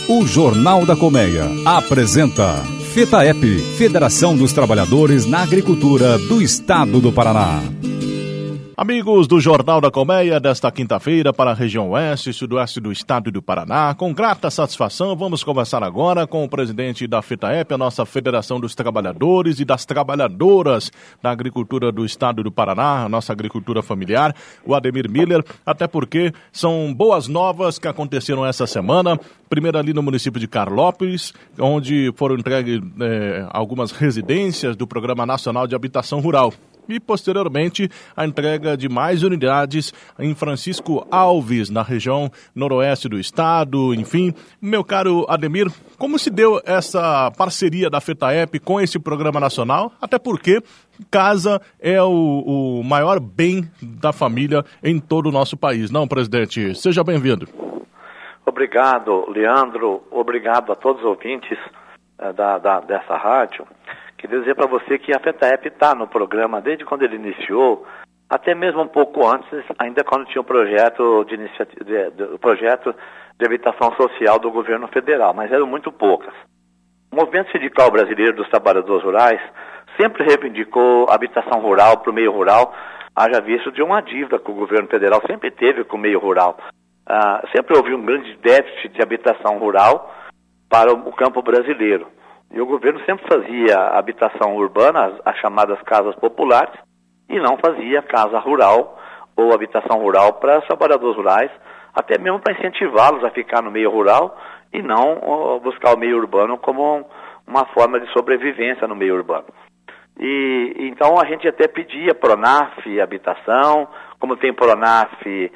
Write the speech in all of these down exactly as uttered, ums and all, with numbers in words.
O Jornal da Colmeia apresenta FETAEP, Federação dos Trabalhadores na Agricultura do Estado do Paraná. Amigos do Jornal da Colmeia, desta quinta-feira para a região oeste e sudoeste do estado do Paraná, com grata satisfação, vamos conversar agora com o presidente da FETAEP, a nossa Federação dos Trabalhadores e das Trabalhadoras da Agricultura do estado do Paraná, a nossa agricultura familiar, o Ademir Miller, até porque são boas novas que aconteceram essa semana, primeiro ali no município de Carlópolis, onde foram entregues eh, algumas residências do Programa Nacional de Habitação Rural. E, posteriormente, a entrega de mais unidades em Francisco Alves, na região noroeste do estado, enfim. Meu caro Ademir, como se deu essa parceria da FETAEP com esse programa nacional? Até porque casa é o, o maior bem da família em todo o nosso país, não, presidente? Seja bem-vindo. Obrigado, Leandro. Obrigado a todos os ouvintes uh, da, da, dessa rádio. Queria dizer para você que a FETAEP está no programa desde quando ele iniciou, até mesmo um pouco antes, ainda quando tinha o projeto de, iniciativa, de, de, o projeto de habitação social do governo federal, mas eram muito poucas. O Movimento Sindical Brasileiro dos Trabalhadores Rurais sempre reivindicou habitação rural para o meio rural, haja visto de uma dívida que o governo federal sempre teve com o meio rural. Uh, sempre houve um grande déficit de habitação rural para o campo brasileiro. E o governo sempre fazia habitação urbana, as, as chamadas casas populares, e não fazia casa rural ou habitação rural para os trabalhadores rurais, até mesmo para incentivá-los a ficar no meio rural e não uh, buscar o meio urbano como um, uma forma de sobrevivência no meio urbano. E então a gente até pedia Pronaf habitação, como tem Pronaf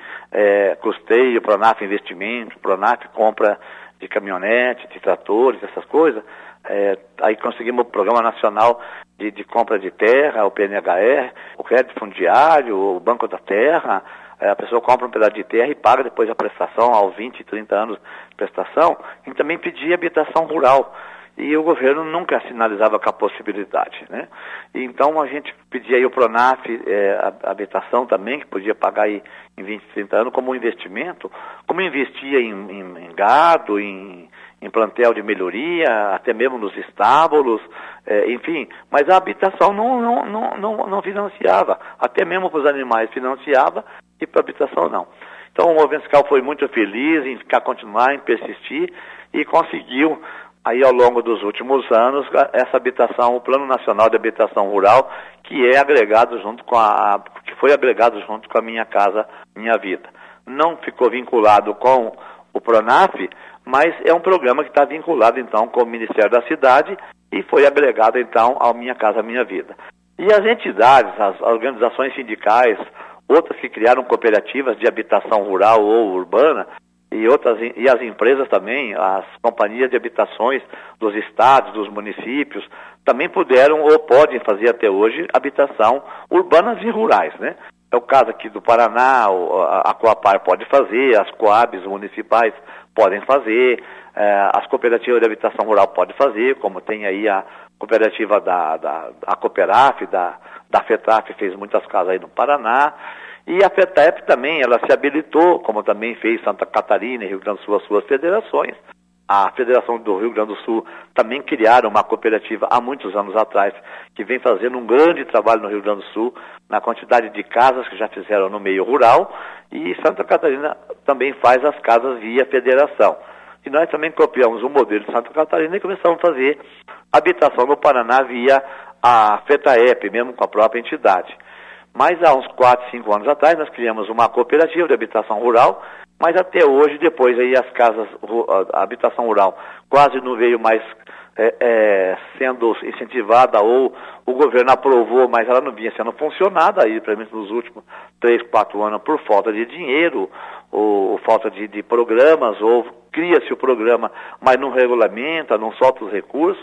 é, custeio, Pronaf investimento, Pronaf compra de caminhonete, de tratores, essas coisas. É, aí conseguimos o Programa Nacional de, de Compra de Terra, o P N H R, o crédito fundiário, o Banco da Terra. É, a pessoa compra um pedaço de terra e paga depois a prestação, aos vinte, trinta anos de prestação. E também pedia habitação rural. E o governo nunca sinalizava com a possibilidade, né? E então a gente pedia aí o Pronaf, é, a, a habitação também, que podia pagar aí em vinte, trinta anos como um investimento, como investia em, em, em gado, em, em plantel de melhoria, até mesmo nos estábulos, é, enfim, mas a habitação não, não, não, não, não financiava, até mesmo para os animais financiava e para a habitação não. Então o Movimento Sindical foi muito feliz em ficar, continuar, em persistir e conseguiu aí ao longo dos últimos anos, essa habitação, o Plano Nacional de Habitação Rural, que é agregado junto com a, que foi agregado junto com a Minha Casa Minha Vida. Não ficou vinculado com o Pronaf, mas é um programa que está vinculado então com o Ministério da Cidade e foi agregado então ao Minha Casa Minha Vida. E as entidades, as organizações sindicais, outras que criaram cooperativas de habitação rural ou urbana, e outras e as empresas também, as companhias de habitações dos estados, dos municípios, também puderam ou podem fazer até hoje habitação urbanas e rurais, né? É o caso aqui do Paraná, a Coapar pode fazer, as Coabs municipais podem fazer, eh, as cooperativas de habitação rural podem fazer, como tem aí a cooperativa da, da a Cooperaf, da, da FETAF, fez muitas casas aí no Paraná. E a FETAEP também, ela se habilitou, como também fez Santa Catarina e Rio Grande do Sul, as suas federações. A Federação do Rio Grande do Sul também criaram uma cooperativa há muitos anos atrás, que vem fazendo um grande trabalho no Rio Grande do Sul, na quantidade de casas que já fizeram no meio rural, e Santa Catarina também faz as casas via federação. E nós também copiamos o modelo de Santa Catarina e começamos a fazer habitação no Paraná via a FETAEP, mesmo com a própria entidade. Mas há uns quatro, cinco anos atrás nós criamos uma cooperativa de habitação rural, mas até hoje, depois aí as casas, a habitação rural quase não veio mais é, é, sendo incentivada, ou o governo aprovou, mas ela não vinha sendo funcionada aí, pelo menos nos últimos três, quatro anos, por falta de dinheiro, ou, ou falta de, de programas, ou cria-se o programa, mas não regulamenta, não solta os recursos.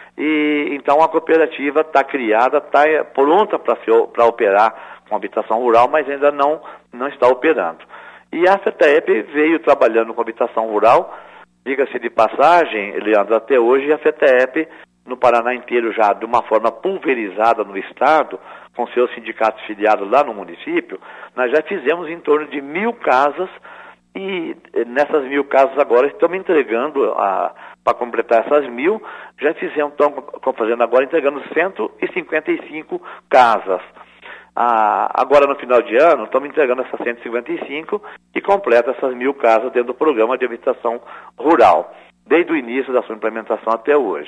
E então a cooperativa está criada, está pronta para operar com habitação rural, mas ainda não, não está operando. E a FETAEP veio trabalhando com habitação rural, diga-se de passagem, Leandro, até hoje a FETAEP no Paraná inteiro já de uma forma pulverizada no estado, com seus sindicatos filiados lá no município, nós já fizemos em torno de mil casas E nessas mil casas agora estamos entregando, para completar essas mil, já fizemos, estamos fazendo agora, entregando cento e cinquenta e cinco casas. Ah, agora no final de ano, estamos entregando essas cento e cinquenta e cinco e completa essas mil casas dentro do programa de habitação rural, desde o início da sua implementação até hoje.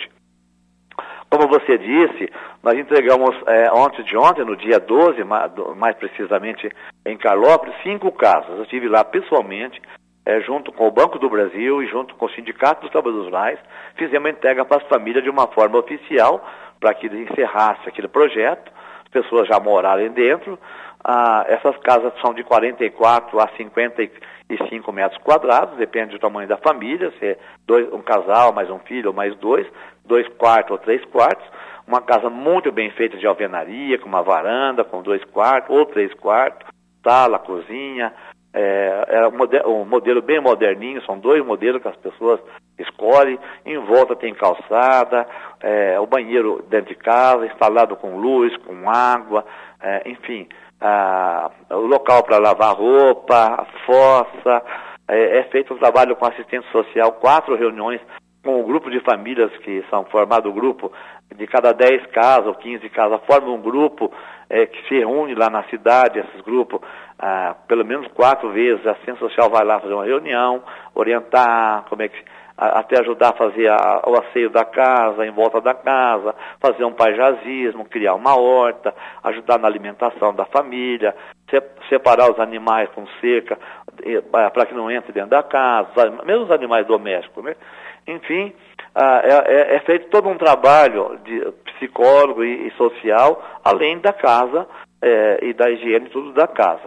Como você disse, nós entregamos é, ontem de ontem, no dia doze, mais, mais precisamente em Carlópolis, cinco casas. Eu estive lá pessoalmente, é, junto com o Banco do Brasil e junto com o Sindicato dos Trabalhadores Rurais, fizemos a entrega para as famílias de uma forma oficial, para que encerrasse aquele projeto, as pessoas já morarem dentro. Ah, essas casas são de quarenta e quatro a cinquenta e cinco metros quadrados, depende do tamanho da família, se é dois, um casal, mais um filho ou mais dois, dois quartos ou três quartos, uma casa muito bem feita de alvenaria, com uma varanda, com dois quartos ou três quartos, sala, cozinha, é, é um, modelo, um modelo bem moderninho, são dois modelos que as pessoas escolhem, em volta tem calçada, é, o banheiro dentro de casa, instalado com luz, com água, é, enfim, a, o local para lavar roupa, a fossa, é, é feito um trabalho com assistente social, quatro reuniões com o grupo de famílias que são formado o grupo, de cada dez casas ou quinze casas, forma um grupo é, que se reúne lá na cidade, esses grupos, ah, pelo menos quatro vezes, a assistente social vai lá fazer uma reunião, orientar, como é que, a, até ajudar a fazer a, o asseio da casa, em volta da casa, fazer um paisagismo, criar uma horta, ajudar na alimentação da família, se, separar os animais com cerca, para que não entre dentro da casa, mesmo os animais domésticos, né? Enfim, ah, é, é feito todo um trabalho de psicólogo e, e social, além da casa é, e da higiene, tudo da casa.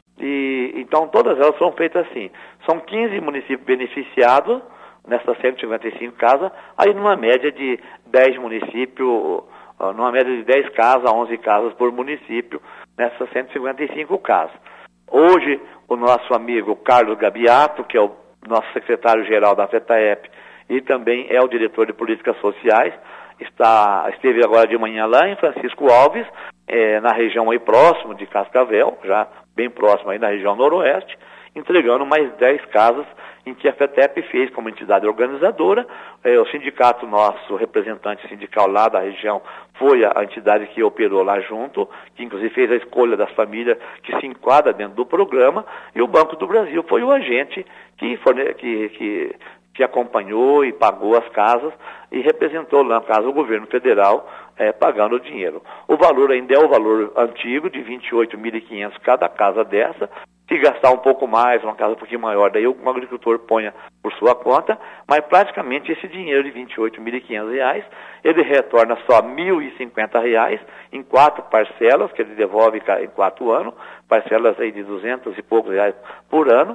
E, então, todas elas são feitas assim. São quinze municípios beneficiados nessas cento e cinquenta e cinco casas, aí numa média de dez municípios, numa média de dez casas, onze casas por município, nessas cento e cinquenta e cinco casas. Hoje, o nosso amigo Carlos Gabiato, que é o nosso secretário-geral da FETAEP, e também é o diretor de políticas sociais, está, esteve agora de manhã lá em Francisco Alves, é, na região aí próximo de Cascavel, já bem próximo aí na região noroeste, entregando mais dez casas em que a FETEP fez como entidade organizadora. É, o sindicato nosso, representante sindical lá da região, foi a, a entidade que operou lá junto, que inclusive fez a escolha das famílias que se enquadra dentro do programa, e o Banco do Brasil foi o agente que, forne- que, que que acompanhou e pagou as casas e representou lá, no caso, o governo federal é, pagando o dinheiro. O valor ainda é o valor antigo, de vinte e oito mil e quinhentos cada casa dessa. Se gastar um pouco mais, uma casa um pouquinho maior, daí o agricultor ponha por sua conta, mas praticamente esse dinheiro de vinte e oito mil e quinhentos reais, ele retorna só mil e cinquenta reais em quatro parcelas, que ele devolve em quatro anos, parcelas aí de duzentos e poucos reais por ano,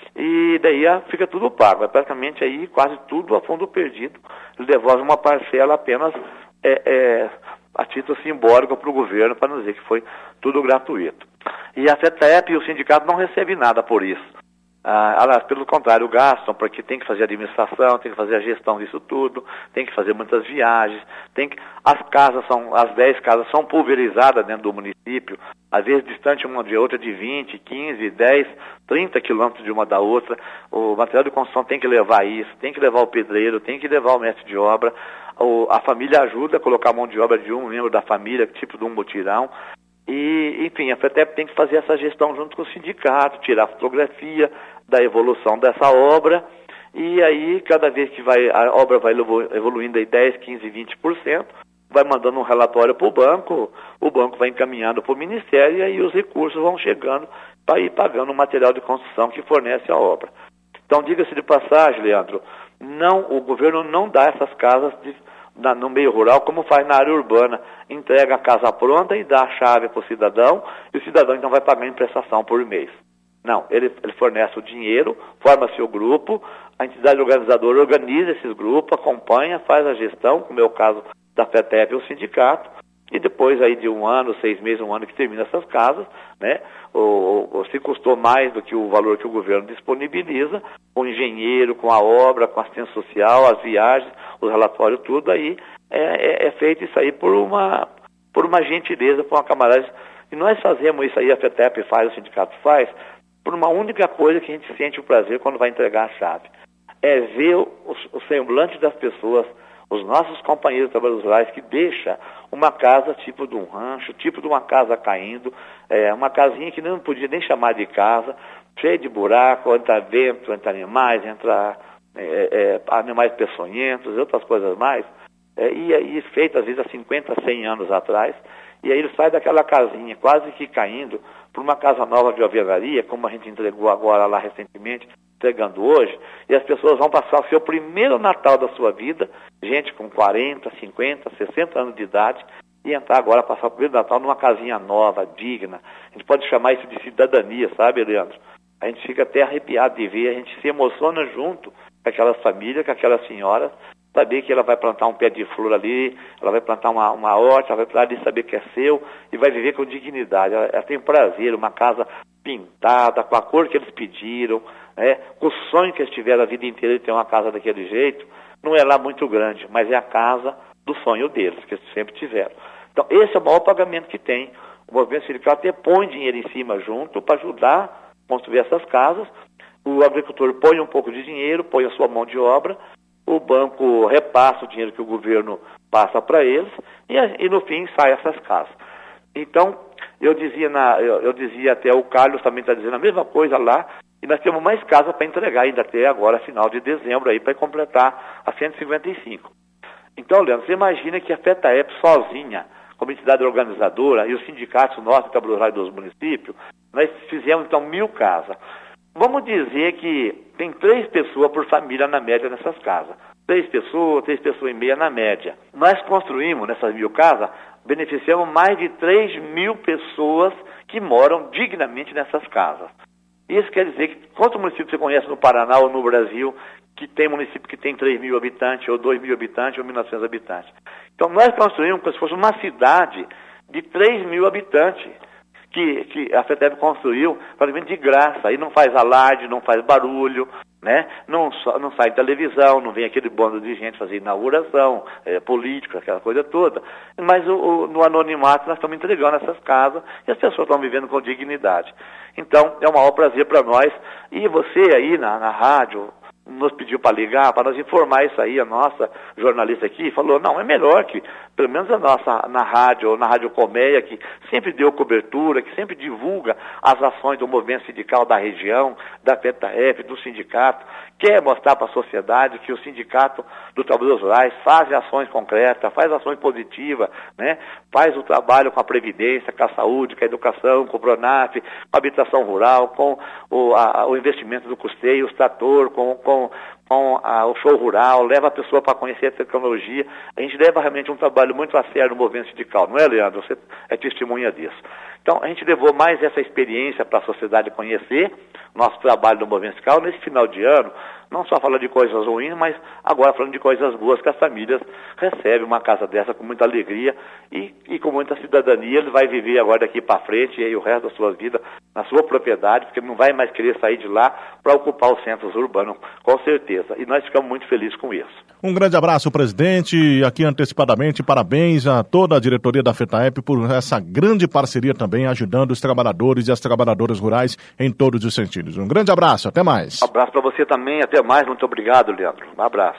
e daí fica tudo pago. É praticamente aí quase tudo a fundo perdido. Ele devolve uma parcela apenas é, é, a título simbólico para o governo, para não dizer que foi tudo gratuito. E a FETAEP e o sindicato não recebem nada por isso. Ah, aliás, pelo contrário, gastam, porque tem que fazer administração, tem que fazer a gestão disso tudo, tem que fazer muitas viagens, tem que... as casas são, as dez casas são pulverizadas dentro do município, às vezes distante uma de outra de vinte, quinze, dez, trinta quilômetros de uma da outra. O material de construção tem que levar isso, tem que levar o pedreiro, tem que levar o mestre de obra, o, a família ajuda a colocar a mão de obra de um membro da família, tipo de um mutirão. E, enfim, a FETEP tem que fazer essa gestão junto com o sindicato, tirar a fotografia da evolução dessa obra, e aí, cada vez que vai, a obra vai evoluindo aí dez, quinze, vinte por cento, vai mandando um relatório para o banco, o banco vai encaminhando para o Ministério, e aí os recursos vão chegando para ir pagando o material de construção que fornece a obra. Então, diga-se de passagem, Leandro, não, o governo não dá essas casas de, na, no meio rural como faz na área urbana, entrega a casa pronta e dá a chave para o cidadão, e o cidadão então vai pagar em prestação por mês. Não, ele, ele fornece o dinheiro, forma-se o grupo, a entidade organizadora organiza esses grupos, acompanha, faz a gestão, como é o caso da FETEP e o sindicato, e depois aí de um ano, seis meses, um ano que termina essas casas, né, ou, ou se custou mais do que o valor que o governo disponibiliza, com o engenheiro, com a obra, com a assistência social, as viagens, os relatórios, tudo aí, é, é, é feito isso aí por uma, por uma gentileza, por uma camaradagem. E nós fazemos isso aí, a FETEP faz, o sindicato faz, por uma única coisa que a gente sente o prazer quando vai entregar a chave. É ver o, o semblante das pessoas, os nossos companheiros trabalhadores rurais, que deixa uma casa tipo de um rancho, tipo de uma casa caindo, é, uma casinha que não podia nem chamar de casa, cheia de buraco, entra vento, entra animais, entra é, é, animais peçonhentos e outras coisas mais, é, e, e feita às vezes há cinquenta, cem anos atrás, e aí ele sai daquela casinha quase que caindo para uma casa nova de alvenaria, como a gente entregou agora lá recentemente, entregando hoje, e as pessoas vão passar o seu primeiro Natal da sua vida, gente com quarenta, cinquenta, sessenta anos de idade, e entrar agora, passar o primeiro Natal numa casinha nova, digna. A gente pode chamar isso de cidadania, sabe, Leandro? A gente fica até arrepiado de ver, a gente se emociona junto com aquelas famílias, com aquelas senhoras, saber que ela vai plantar um pé de flor ali, ela vai plantar uma, uma horta, ela vai plantar ali, saber que é seu, e vai viver com dignidade. Ela, ela tem prazer, uma casa pintada, com a cor que eles pediram, né? Com o sonho que eles tiveram a vida inteira de ter uma casa daquele jeito. Não é lá muito grande, mas é a casa do sonho deles, que eles sempre tiveram. Então, esse é o maior pagamento que tem. O movimento sindical até põe dinheiro em cima junto para ajudar a construir essas casas. O agricultor põe um pouco de dinheiro, põe a sua mão de obra, o banco repassa o dinheiro que o governo passa para eles e, e no fim sai essas casas. Então, eu dizia, na, eu, eu dizia até, o Carlos também está dizendo a mesma coisa lá, e nós temos mais casas para entregar ainda até agora, final de dezembro, aí para completar a cento e cinquenta e cinco. Então, Leandro, você imagina que a FETAEP sozinha, como entidade organizadora, e os sindicatos nossos, trabalhadores dos municípios, nós fizemos então mil casas. Vamos dizer que tem três pessoas por família na média nessas casas. Três pessoas, três pessoas e meia na média. Nós construímos nessas mil casas, beneficiamos mais de três mil pessoas que moram dignamente nessas casas. Isso quer dizer que quantos municípios você conhece no Paraná ou no Brasil que tem município que tem três mil habitantes, ou dois mil habitantes, ou mil e novecentos habitantes? Então nós construímos como se fosse uma cidade de três mil habitantes. Que, que a FETAEP construiu praticamente de graça, aí não faz alarde, não faz barulho, né? não, não sai televisão, não vem aquele bando de gente fazer inauguração, é, política, aquela coisa toda, mas o, o, no anonimato nós estamos entregando essas casas e as pessoas estão vivendo com dignidade. Então é um maior prazer para nós, e você aí na, na rádio nos pediu para ligar, para nós informar isso aí, a nossa jornalista aqui falou, não, é melhor que, pelo menos a nossa, na rádio, na Rádio Colmeia, que sempre deu cobertura, que sempre divulga as ações do movimento sindical da região, da FETAEP, do sindicato, quer mostrar para a sociedade que o sindicato do Trabalhadores Rurais faz ações concretas, faz ações positivas, né? Faz o trabalho com a Previdência, com a saúde, com a educação, com o Pronaf, com a habitação rural, com o, a, o investimento do custeio, os trator, com, com com a, o show rural, leva a pessoa para conhecer a tecnologia. A gente leva realmente um trabalho muito a sério no movimento sindical, não é, Leandro? Você é testemunha disso. Então, a gente levou mais essa experiência para a sociedade conhecer nosso trabalho no movimento sindical nesse final de ano, não só falando de coisas ruins, mas agora falando de coisas boas, que as famílias recebem uma casa dessa com muita alegria e, e com muita cidadania. Ele vai viver agora daqui para frente e aí o resto da sua vida na sua propriedade, porque ele não vai mais querer sair de lá para ocupar os centros urbanos, com certeza. E nós ficamos muito felizes com isso. Um grande abraço, presidente. Aqui antecipadamente, parabéns a toda a diretoria da FETAEP por essa grande parceria também, ajudando os trabalhadores e as trabalhadoras rurais em todos os sentidos. Um grande abraço, até mais. Um abraço para você também, até mais. Muito obrigado, Leandro. Um abraço.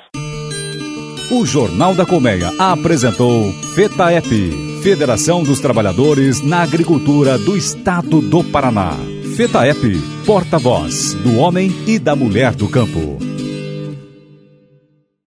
O Jornal da Colmeia apresentou FETAEP, Federação dos Trabalhadores na Agricultura do Estado do Paraná. FETAEP, porta-voz do homem e da mulher do campo.